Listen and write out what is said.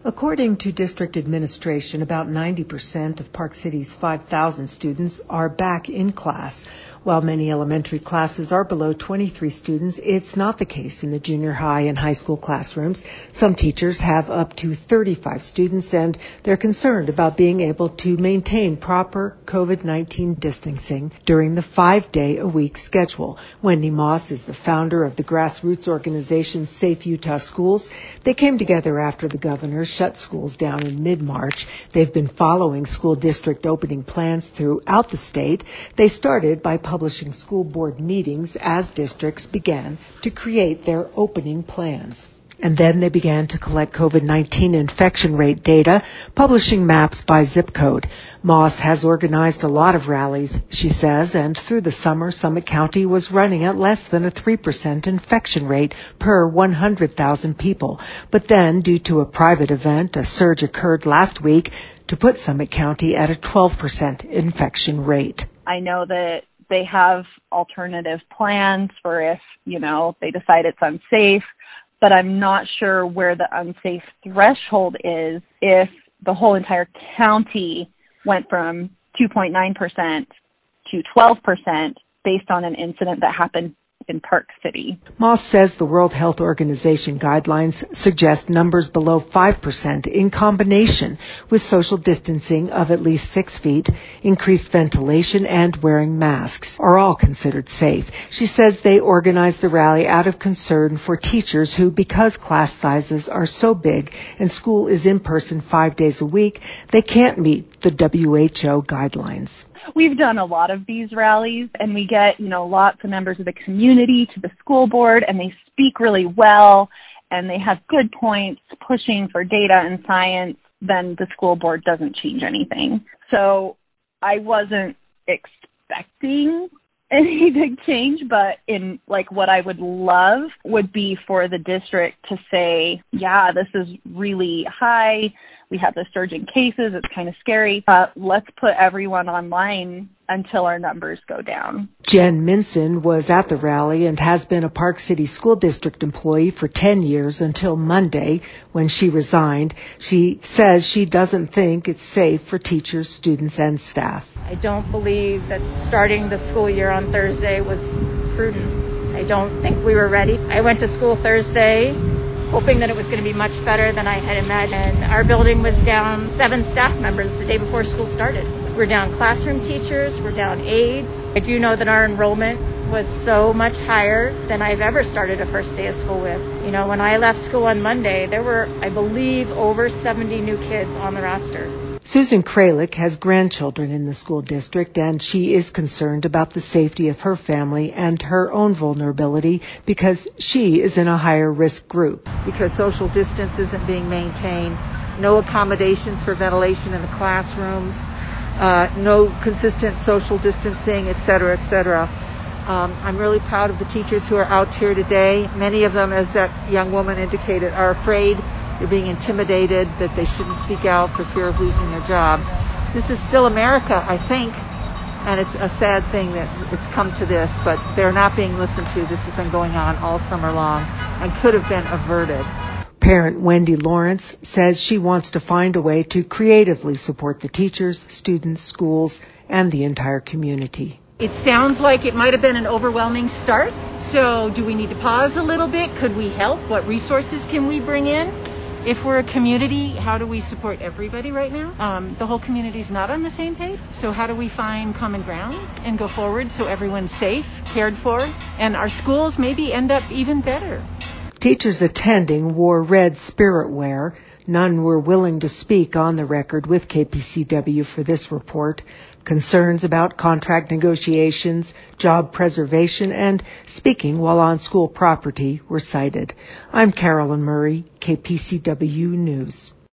According to district administration, about 90% of Park City's 5,000 students are back in class. While many elementary classes are below 23 students, it's not the case in the junior high and high school classrooms. Some teachers have up to 35 students, and they're concerned about being able to maintain proper COVID-19 distancing during the 5-day-a-week schedule. Wendy Moss is the founder of the grassroots organization Safe Utah Schools. They came together after the governor shut schools down in mid-March. They've been following school district opening plans throughout the state. They started by publishing school board meetings as districts began to create their opening plans. And then they began to collect COVID-19 infection rate data, publishing maps by zip code. Moss has organized a lot of rallies, she says, and through the summer, Summit County was running at less than a 3% infection rate per 100,000 people. But then, due to a private event, a surge occurred last week to put Summit County at a 12% infection rate. I know that they have alternative plans for if, they decide it's unsafe, but I'm not sure where the unsafe threshold is if the whole entire county went from 2.9% to 12% based on an incident that happened in Park City. Moss says the World Health Organization guidelines suggest numbers below 5% in combination with social distancing of at least 6 feet, increased ventilation, and wearing masks are all considered safe. She says they organized the rally out of concern for teachers who, because class sizes are so big and school is in person 5 days a week, they can't meet the WHO guidelines. We've done a lot of these rallies, and we get, lots of members of the community to the school board, and they speak really well, and they have good points pushing for data and science. Then the school board doesn't change anything. So I wasn't expecting any big change, but what I would love would be for the district to say, yeah, this is really high. We have this surge in cases. It's kind of scary. Let's put everyone online until our numbers go down. Jen Minson was at the rally and has been a Park City School District employee for 10 years until Monday when she resigned. She says she doesn't think it's safe for teachers, students, and staff. I don't believe that starting the school year on Thursday was prudent. I don't think we were ready. I went to school Thursday hoping that it was going to be much better than I had imagined. Our building was down 7 staff members the day before school started. We're down classroom teachers, we're down aides. I do know that our enrollment was so much higher than I've ever started a first day of school with. When I left school on Monday, there were, I believe, over 70 new kids on the roster. Susan Kralik has grandchildren in the school district, and she is concerned about the safety of her family and her own vulnerability because she is in a higher risk group. Because social distance isn't being maintained, no accommodations for ventilation in the classrooms, no consistent social distancing, et cetera, et cetera. I'm really proud of the teachers who are out here today. Many of them, as that young woman indicated, are afraid. They're being intimidated that they shouldn't speak out for fear of losing their jobs. This is still America, I think, and it's a sad thing that it's come to this, but they're not being listened to. This has been going on all summer long and could have been averted. Parent Wendy Lawrence says she wants to find a way to creatively support the teachers, students, schools, and the entire community. It sounds like it might have been an overwhelming start. So do we need to pause a little bit? Could we help? What resources can we bring in? If we're a community, how do we support everybody right now? The whole community's not on the same page. So how do we find common ground and go forward so everyone's safe, cared for, and our schools maybe end up even better? Teachers attending wore red spirit wear. None were willing to speak on the record with KPCW for this report. Concerns about contract negotiations, job preservation, and speaking while on school property were cited. I'm Carolyn Murray, KPCW News.